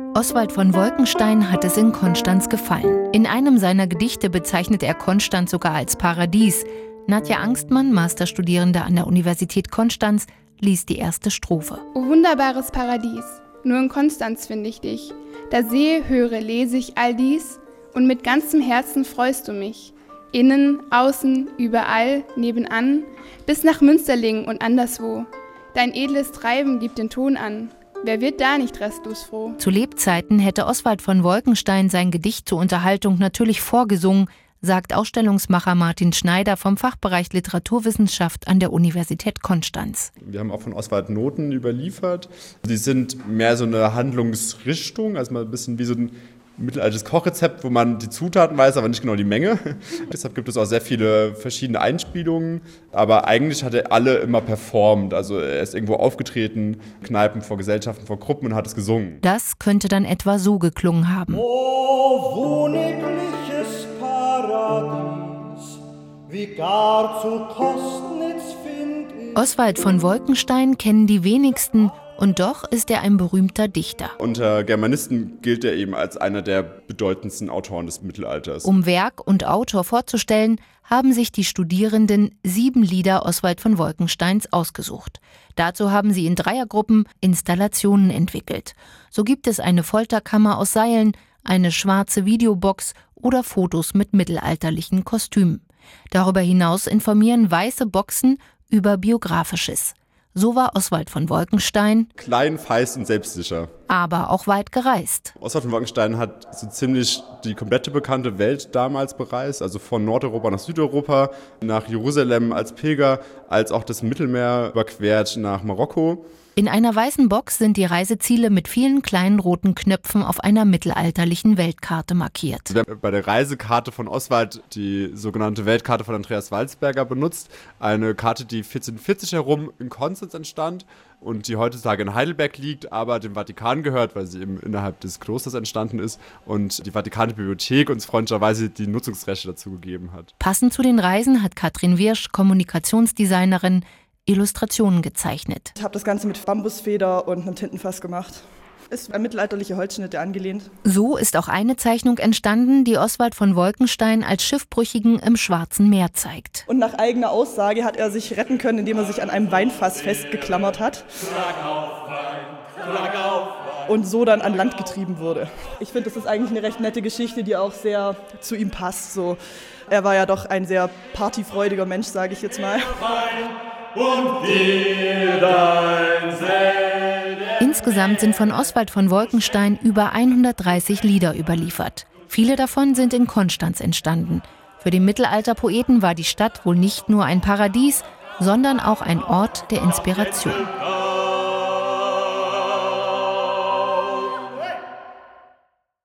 Oswald von Wolkenstein hat es in Konstanz gefallen. In einem seiner Gedichte bezeichnet er Konstanz sogar als Paradies. Nadja Angstmann, Masterstudierende an der Universität Konstanz, liest die erste Strophe. O wunderbares Paradies, nur in Konstanz finde ich dich. Da sehe, höre, lese ich all dies und mit ganzem Herzen freust du mich. Innen, außen, überall, nebenan, bis nach Münsterlingen und anderswo. Dein edles Treiben gibt den Ton an. Wer wird da nicht restlos froh? Zu Lebzeiten hätte Oswald von Wolkenstein sein Gedicht zur Unterhaltung natürlich vorgesungen, sagt Ausstellungsmacher Martin Schneider vom Fachbereich Literaturwissenschaft an der Universität Konstanz. Wir haben auch von Oswald Noten überliefert. Die sind mehr so eine Handlungsrichtung, also mal ein bisschen wie so ein mittelalterliches Kochrezept, wo man die Zutaten weiß, aber nicht genau die Menge. Deshalb gibt es auch sehr viele verschiedene Einspielungen. Aber eigentlich hat er alle immer performt. Also er ist irgendwo aufgetreten, Kneipen vor Gesellschaften, vor Gruppen und hat es gesungen. Das könnte dann etwa so geklungen haben. Oh, wohnigliches Paradies, wie gar zu Kostnitz find ich. Oswald von Wolkenstein kennen die wenigsten. Und doch ist er ein berühmter Dichter. Unter Germanisten gilt er eben als einer der bedeutendsten Autoren des Mittelalters. Um Werk und Autor vorzustellen, haben sich die Studierenden 7 Lieder Oswald von Wolkensteins ausgesucht. Dazu haben sie in Dreiergruppen Installationen entwickelt. So gibt es eine Folterkammer aus Seilen, eine schwarze Videobox oder Fotos mit mittelalterlichen Kostümen. Darüber hinaus informieren weiße Boxen über Biografisches. So war Oswald von Wolkenstein klein, feist und selbstsicher. Aber auch weit gereist. Oswald von Wolkenstein hat so ziemlich die komplette bekannte Welt damals bereist, also von Nordeuropa nach Südeuropa, nach Jerusalem als Pilger, als auch das Mittelmeer überquert nach Marokko. In einer weißen Box sind die Reiseziele mit vielen kleinen roten Knöpfen auf einer mittelalterlichen Weltkarte markiert. Wir haben bei der Reisekarte von Oswald die sogenannte Weltkarte von Andreas Walsberger benutzt. Eine Karte, die 1440 herum in Konstanz entstand und die heutzutage in Heidelberg liegt, aber dem Vatikan gehört, weil sie eben innerhalb des Klosters entstanden ist und die Vatikanische Bibliothek uns freundlicherweise die Nutzungsrechte dazu gegeben hat. Passend zu den Reisen hat Katrin Wirsch, Kommunikationsdesignerin, Illustrationen gezeichnet. Ich habe das Ganze mit Bambusfeder und einem Tintenfass gemacht. Ist ein mittelalterlicher Holzschnitte angelehnt. So ist auch eine Zeichnung entstanden, die Oswald von Wolkenstein als Schiffbrüchigen im Schwarzen Meer zeigt. Und nach eigener Aussage hat er sich retten können, indem er sich an einem Weinfass festgeklammert hat. Und so dann an Land getrieben wurde. Ich finde, das ist eigentlich eine recht nette Geschichte, die auch sehr zu ihm passt. So, er war ja doch ein sehr partyfreudiger Mensch, sage ich jetzt mal. Und wir dein Selde. Insgesamt sind von Oswald von Wolkenstein über 130 Lieder überliefert. Viele davon sind in Konstanz entstanden. Für den Mittelalterpoeten war die Stadt wohl nicht nur ein Paradies, sondern auch ein Ort der Inspiration.